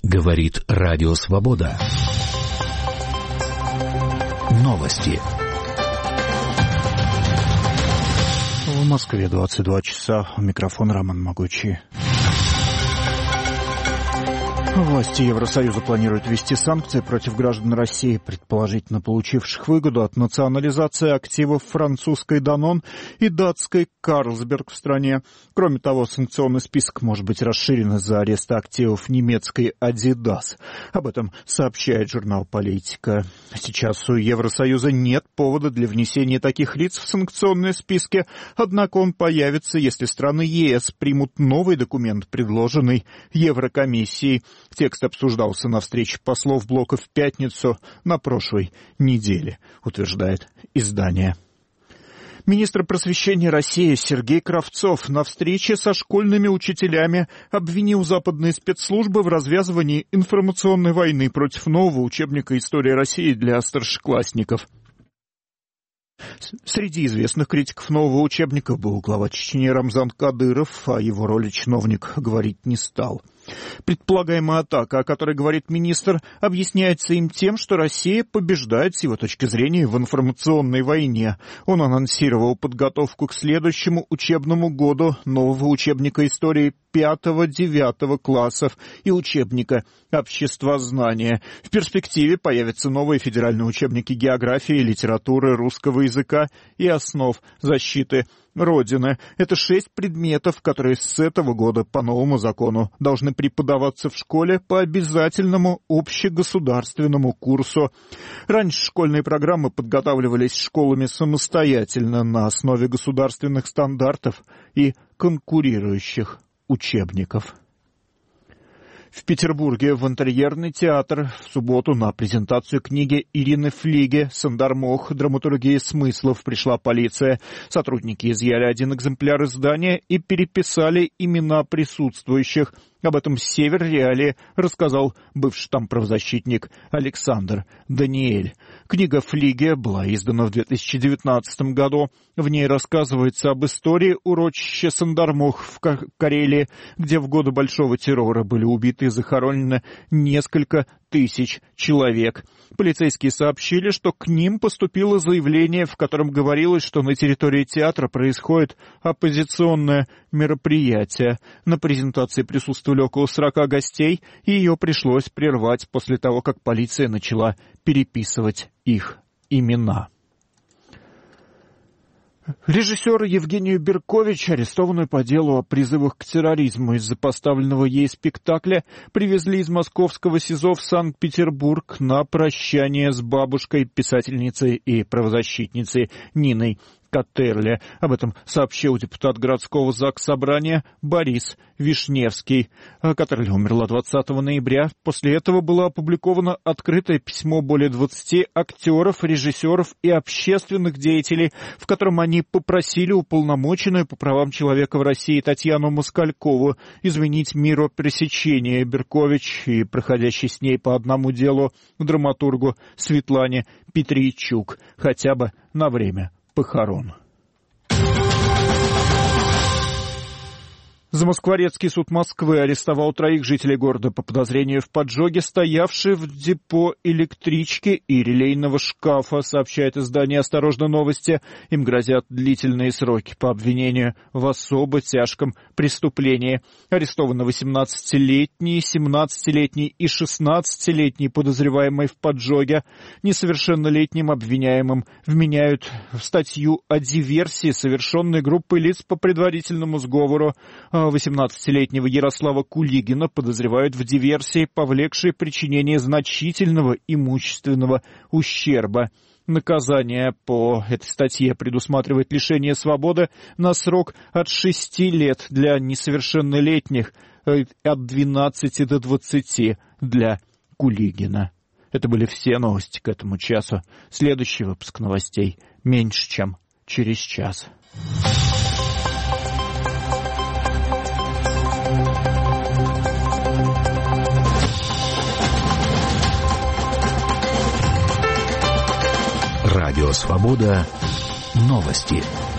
Говорит Радио Свобода. Новости. В Москве 22 часа. У микрофона Роман Могучий. Власти Евросоюза планируют ввести санкции против граждан России, предположительно получивших выгоду от национализации активов французской Danone и датской Carlsberg в стране. Кроме того, санкционный список может быть расширен из-за ареста активов немецкой Adidas. Об этом сообщает журнал «Политика». Сейчас у Евросоюза нет повода для внесения таких лиц в санкционные списки, однако он появится, если страны ЕС примут новый документ, предложенный Еврокомиссией. Текст обсуждался на встрече послов блока в пятницу на прошлой неделе, утверждает издание. Министр просвещения России Сергей Кравцов на встрече со школьными учителями обвинил западные спецслужбы в развязывании информационной войны против нового учебника «История России» для старшеклассников. Среди известных критиков нового учебника был глава Чечни Рамзан Кадыров, о его роли чиновник говорить не стал. Предполагаемая атака, о которой говорит министр, объясняется им тем, что Россия побеждает, с его точки зрения, в информационной войне. Он анонсировал подготовку к следующему учебному году нового учебника истории 5-9 классов и учебника обществознания. В перспективе появятся новые федеральные учебники географии, литературы, русского языка и основ защиты Родины. Это 6 предметов, которые с этого года по новому закону должны преподаваться в школе по обязательному общегосударственному курсу. Раньше школьные программы подготавливались школами самостоятельно на основе государственных стандартов и конкурирующих учебников. В Петербурге в интерьерный театр в субботу на презентацию книги Ирины Флиге «Сандармох. Драматургия смыслов» пришла полиция. Сотрудники изъяли 1 экземпляр издания и переписали имена присутствующих. Об этом «Север Реалии» рассказал бывший там правозащитник Александр Даниэль. Книга Флиге была издана в 2019 году. В ней рассказывается об истории урочища Сандармох в Карелии, где в годы Большого террора были убиты и захоронены несколько тысяч человек. Полицейские сообщили, что к ним поступило заявление, в котором говорилось, что на территории театра происходит оппозиционное мероприятие. На презентации присутствовали около 40 гостей, и ее пришлось прервать после того, как полиция начала переписывать их имена. Режиссер Евгению Беркович, арестованную по делу о призывах к терроризму из-за поставленного ей спектакля, привезли из московского СИЗО в Санкт-Петербург на прощание с бабушкой, писательницей и правозащитницей Ниной Каттерле. Об этом сообщил депутат городского заксобрания Борис Вишневский. Каттерле умерла 20 ноября. После этого было опубликовано открытое письмо более 20 актеров, режиссеров и общественных деятелей, в котором они попросили уполномоченную по правам человека в России Татьяну Москалькову изменить миропресечение Беркович и проходящей с ней по одному делу драматургу Светлане Петрийчук хотя бы на время похорон. Замоскворецкий суд Москвы арестовал 3 жителей города по подозрению в поджоге, стоявшей в депо электрички и релейного шкафа, сообщает издание «Осторожно, новости». Им грозят длительные сроки по обвинению в особо тяжком преступлении. Арестованы 18-летний, 17-летний и 16-летний подозреваемые в поджоге. Несовершеннолетним обвиняемым вменяют в статью о диверсии, совершенной группой лиц по предварительному сговору. 18-летнего Ярослава Кулигина подозревают в диверсии, повлекшей причинение значительного имущественного ущерба. Наказание по этой статье предусматривает лишение свободы на срок от 6 лет для несовершеннолетних, от 12 до 20 для Кулигина. Это были все новости к этому часу. Следующий выпуск новостей меньше, чем через час. Радио Свобода. Новости.